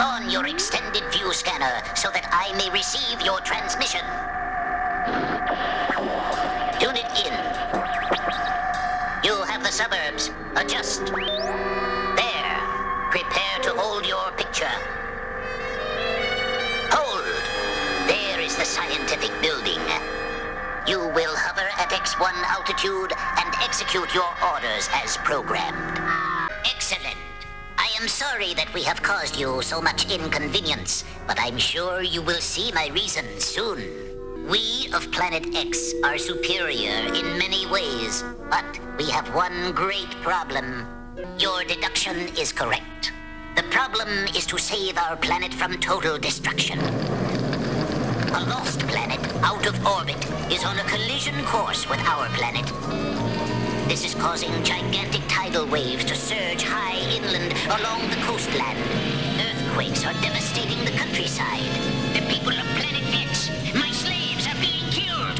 on your extended view scanner so that I may receive your transmission. Tune it in. You have the suburbs. Adjust. There. Prepare to hold your picture. Hold. There is the scientific building. You will hover at X1 altitude and execute your orders as programmed. Excellent. I am sorry that we have caused you so much inconvenience, but I'm sure you will see my reasons soon. We of Planet X are superior in many ways, but we have one great problem. Your deduction is correct. The problem is to save our planet from total destruction. A lost planet, out of orbit, is on a collision course with our planet. This is causing gigantic tidal waves to surge high inland along the coastland. Earthquakes are devastating the countryside. The people of Planet X, my slaves, are being killed.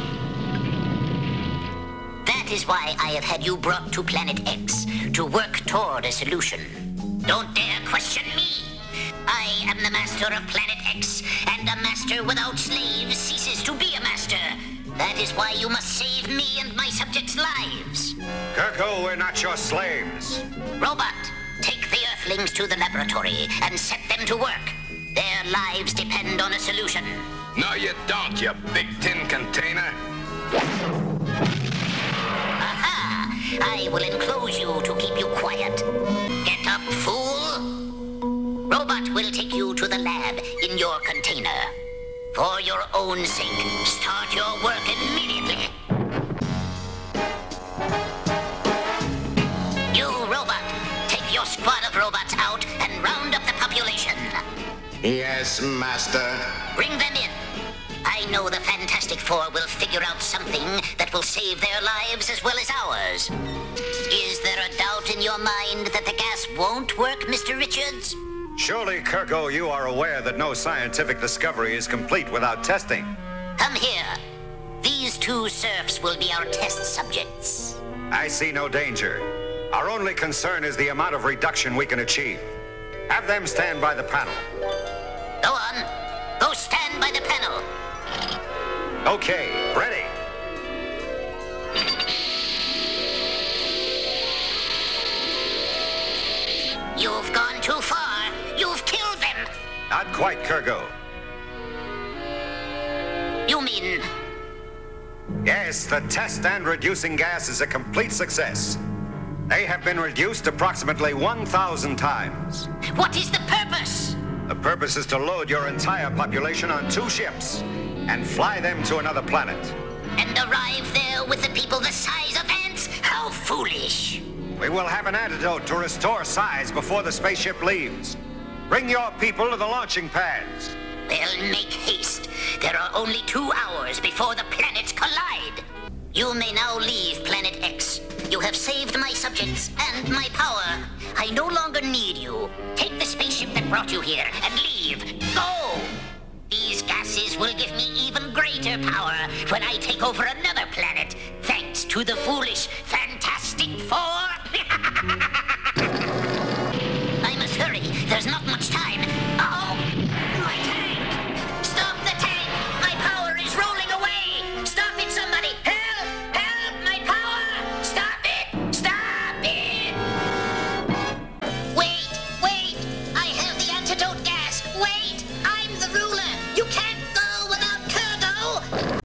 That is why I have had you brought to Planet X, to work toward a solution. Don't dare question me. I am the master of Planet X, and a master without slaves ceases to be a master. That is why you must save me and my subjects' lives. Kirko, we're not your slaves. Robot, take the Earthlings to the laboratory and set them to work. Their lives depend on a solution. No, you don't, you big tin container. Aha! I will enclose you to keep you quiet. Get up, fool! Robot will take you to the lab in your container. For your own sake, start your work immediately. You, Robot, take your squad of robots out and round up the population. Yes, Master. Bring them in. I know the Fantastic Four will figure out something that will save their lives as well as ours. Is there a doubt in your mind that the gas won't work, Mr. Richards? Surely, Kirko, you are aware that no scientific discovery is complete without testing. Come here. These two serfs will be our test subjects. I see no danger. Our only concern is the amount of reduction we can achieve. Have them stand by the panel. Go on. Go stand by the panel. Okay, ready. You've gone too far. You've killed them. Not quite, Kirko. You mean... Yes, the test and reducing gas is a complete success. They have been reduced approximately 1,000 times. What is the purpose? The purpose is to load your entire population on 2 ships and fly them to another planet. And arrive there with the people the size of ants? How foolish. We will have an antidote to restore size before the spaceship leaves. Bring your people to the launching pads. Well, make haste. There are only 2 hours before the planets collide. You may now leave Planet X. You have saved my subjects and my power. I no longer need you. Take the spaceship that brought you here and leave. Go! These gases will give me even greater power when I take over another planet, thanks to the foolish Fantastic Four. I must hurry. There's not much time. Uh-oh! My tank! Stop the tank! My power is rolling away! Stop it, somebody! Help! Help! My power! Stop it! Stop it! Wait! Wait! I have the antidote gas! Wait!